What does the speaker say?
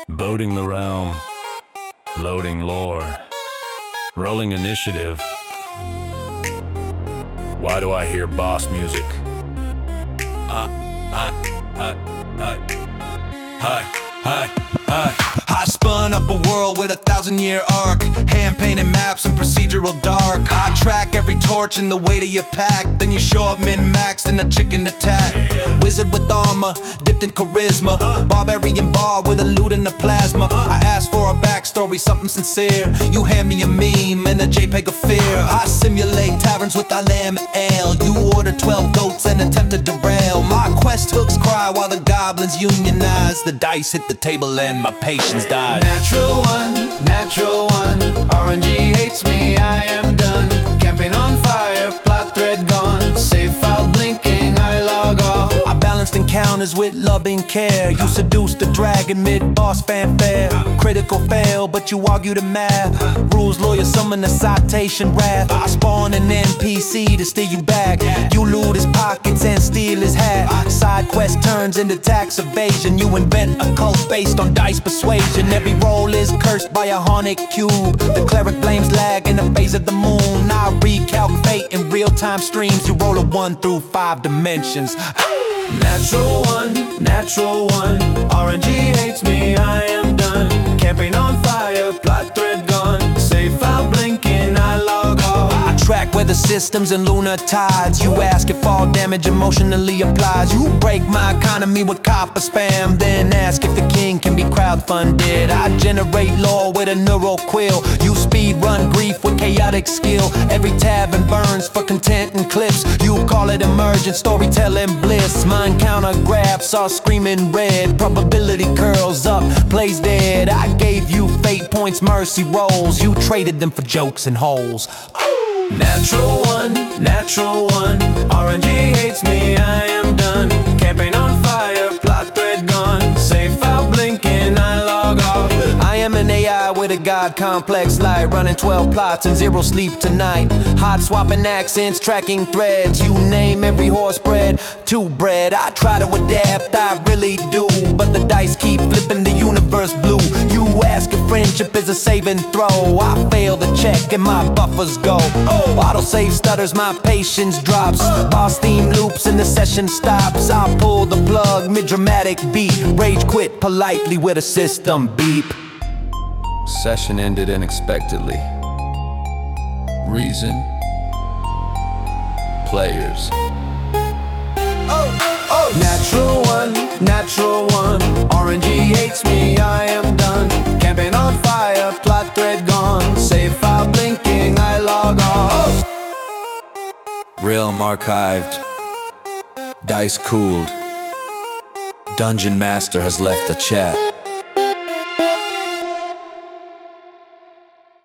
Boating the realm, loading lore, rolling initiative. Why do I hear boss music? I spun up a world with a 1,000-year arc, hand-painted maps and procedural dark. I track every torch in the weight of your pack, then you show up min-maxed in a chicken attack. Wizard with armor, dipped in charisma, barbarian bar with a loot in the plasma. I ask for a backstory, something sincere. You hand me a meme and a JPEG of fear. I simulate taverns with our lamb and ale. You order 12 goats and attempt to derail. My quest hooks cry while the goblins unionize. The dice hit the table and my patience dies. Natural one, RNG hates me, I am done. Campaign on fire, plot thread gone. Save file blinking, I log off. I balanced encounters with loving care. You seduced the dragon mid-boss fanfare. Critical fail, but you argue the math. Rules lawyer summon a citation wrath. I spawn an NPC to steal you back. You loot his pockets and steal his hat. Side quest turns into tax evasion. You invent a cult based on dice persuasion. Every roll is cursed by a haunted cube. The cleric blames lag in the phase of the moon. I recalc fate in real-time streams. You roll a 1 through 5 dimensions. Natural one, RNG hates me, I am done. Campaign on fire, plot thread gone. Save file blinking, I log off. I track weather systems and lunar tides. You ask if all damage emotionally applies. You break my economy with copper spam, then ask if the king can be crowdfunded. I generate lore with a neural quill. You speed run grief with chaotic skill. Every tavern burns for content and clips. You call it emergent storytelling bliss. My encounter graphs are screaming red. Probability curls up, plays dead. I gave you fate points, mercy rolls. You traded them for jokes and holes. Natural one, RNG hates me, I am done. Campaign on fire, plot thread gone. Save file blinking, I log off. I am an AI with a god complex light, running 12 plots and 0 sleep tonight. Hot swapping accents, tracking threads. You name every horse bred to bread. I try to adapt, I really do, but the dice keep flipping, the universe blue. You ask if friendship is a saving throw. I fail the check and my buffers go. Autosave stutters, my patience drops. Boss theme loops and the session stops. I pull the plug, mid-dramatic beat. Rage quit politely with a system beep. Session ended unexpectedly. Reason? Players. Natural one, RNG hates me, I am done. Campaign on fire, plot thread gone. Save file blinking, I log off. Realm archived, dice cooled. Dungeon Master has left the chat.